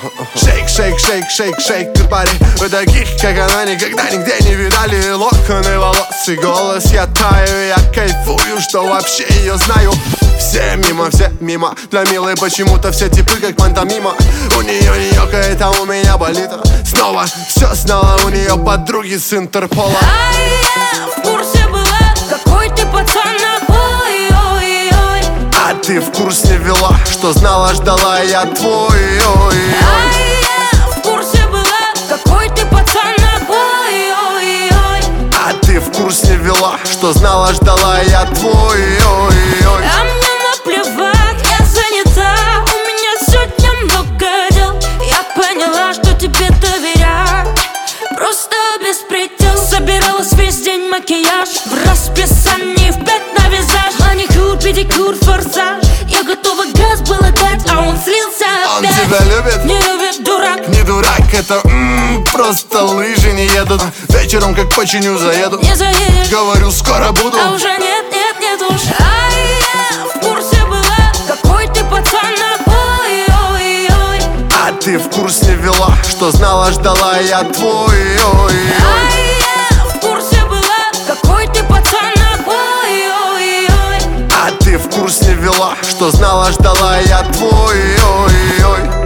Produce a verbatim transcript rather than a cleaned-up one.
Шейк, шейк, шейк, шейк, шейк, ты парень. Вы таких, как она, никогда нигде не видали. Локоны волос и голос, я таю. Я кайфую, что вообще ее знаю. Все мимо, все мимо. Для милой почему-то все типы как пантомима. У нее не ёкает, а у меня болит. Снова все знала, у нее подруги с Интерпола. А я в курсе была, какой ты пацан, ой-ой-ой. А ты в курс не вела, что знала, ждала я твой, ой-ой. А я в курсе была, какой ты пацан, ой-ой-ой. А ты в курс не вела, что знала, ждала я твой, ой-ой. А мне наплевать, я занята, у меня сегодня много дел. Я поняла, что тебе доверять просто беспредел. Собиралась весь день, макияж в расписании, в пять на визаж. Маникюр, педикюр, форсаж. Я готова газ было дать, а он слился Он опять. тебя любит? Не любит, дурак. Не дурак, это м-м, просто лыжи не едут. Вечером как починю заеду. Не заедешь, говорю, скоро буду. а уже нет, нет, нет уж. А я в курсе была, какой ты пацан, ой-ой-ой. А ты в курс не вела, что знала, ждала я твой, ой-ой. А я в курсе была, какой ты пацан, ой-ой-ой. А ты в курс не вела, что знала, ждала я твой, ой-ой.